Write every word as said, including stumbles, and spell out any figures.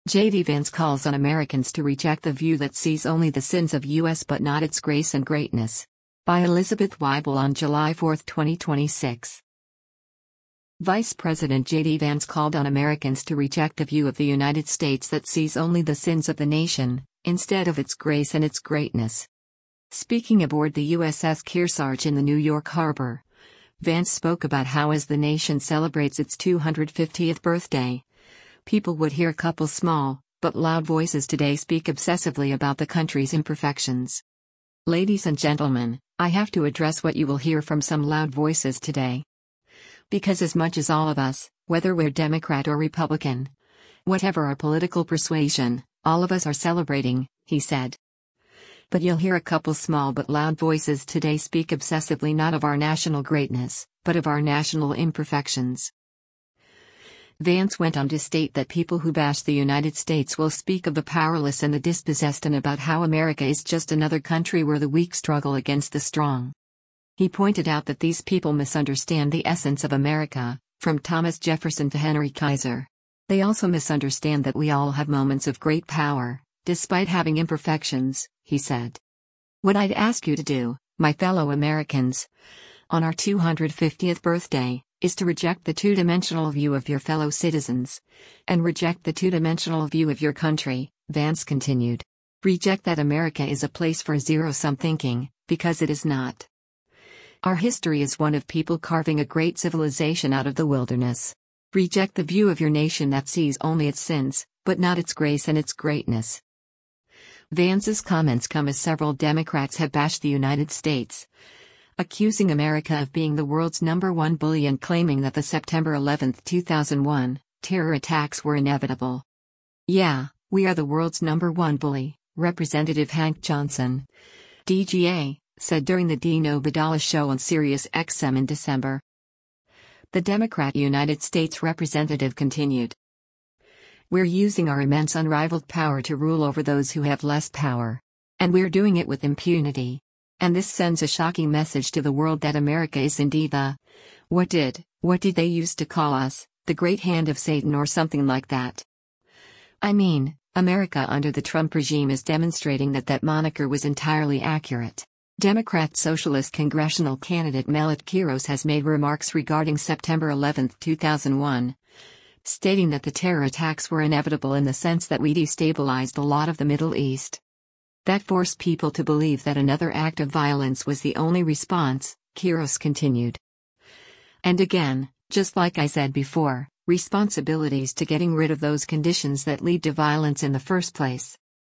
J D Vance calls on Americans to reject the view that sees only the sins of U S but not its grace and greatness. By Elizabeth Weibel on July fourth, twenty twenty-six. Vice President J D Vance called on Americans to reject the view of the United States that sees only the sins of the nation, instead of its grace and its greatness. Speaking aboard the U S S Kearsarge in the New York harbor, Vance spoke about how as the nation celebrates its two hundred fiftieth birthday, people would hear a couple small, but loud voices today speak obsessively about the country's imperfections. Ladies and gentlemen, I have to address what you will hear from some loud voices today. Because as much as all of us, whether we're Democrat or Republican, whatever our political persuasion, all of us are celebrating, he said. But you'll hear a couple small but loud voices today speak obsessively not of our national greatness, but of our national imperfections. Vance went on to state that people who bash the United States will speak of the powerless and the dispossessed and about how America is just another country where the weak struggle against the strong. He pointed out that these people misunderstand the essence of America, from Thomas Jefferson to Henry Kaiser. They also misunderstand that we all have moments of great power, despite having imperfections, he said. What I'd ask you to do, my fellow Americans, on our two hundred fiftieth birthday, is to reject the two-dimensional view of your fellow citizens, and reject the two-dimensional view of your country, Vance continued. Reject that America is a place for zero-sum thinking, because it is not. Our history is one of people carving a great civilization out of the wilderness. Reject the view of your nation that sees only its sins, but not its grace and its greatness. Vance's comments come as several Democrats have bashed the United States, accusing America of being the world's number one bully and claiming that the September eleventh, two thousand one, terror attacks were inevitable. Yeah, we are the world's number one bully, Representative Hank Johnson, D G A, said during the Dean Obeidallah show on Sirius X M in December. The Democrat United States representative continued. We're using our immense unrivaled power to rule over those who have less power. And we're doing it with impunity. And this sends a shocking message to the world that America is indeed the, what did, what did they used to call us, the great hand of Satan or something like that. I mean, America under the Trump regime is demonstrating that that moniker was entirely accurate. Democrat Socialist congressional candidate Melit Quiros has made remarks regarding September eleventh, two thousand one, stating that the terror attacks were inevitable in the sense that we destabilized a lot of the Middle East. That forced people to believe that another act of violence was the only response, Quiros continued. And again, just like I said before, responsibilities to getting rid of those conditions that lead to violence in the first place.